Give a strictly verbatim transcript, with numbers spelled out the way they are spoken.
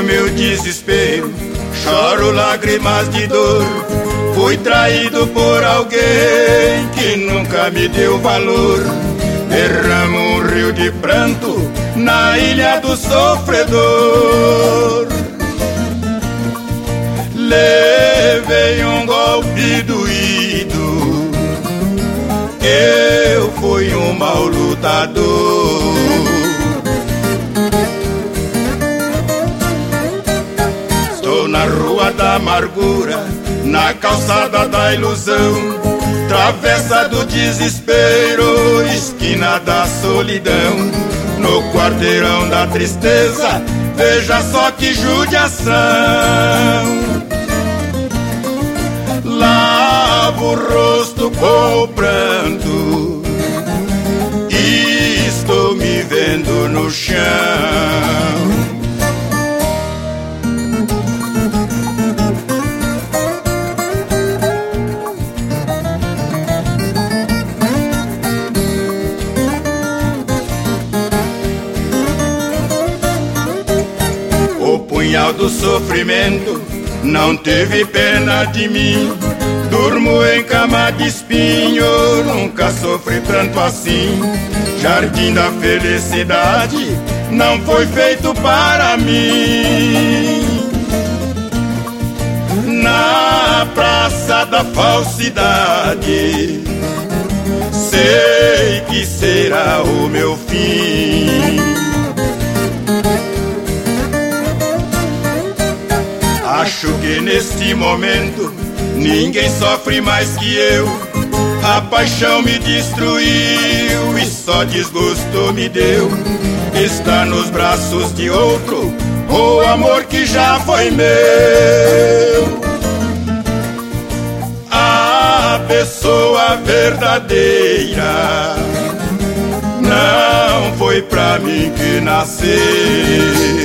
meu desespero, choro lágrimas de dor. Fui traído por alguém que nunca me deu valor. Derramo um rio de pranto na ilha do sofredor. Levei um golpe doído, eu fui um mau lutador. Estou na rua da amargura, na calçada da ilusão, travessa do desespero, esquina da solidão. No quarteirão da tristeza, veja só que judiação. Lavo o rosto com o pranto e estou me vendo no chão. O punhal do sofrimento não teve pena de mim. Durmo em cama de espinho, nunca sofri tanto assim. Jardim da felicidade não foi feito para mim. Na praça da falsidade, sei que será o meu fim. Acho que neste momento ninguém sofre mais que eu. A paixão me destruiu e só desgosto me deu. Está nos braços de outro o amor que já foi meu. A pessoa verdadeira não foi pra mim que nasceu.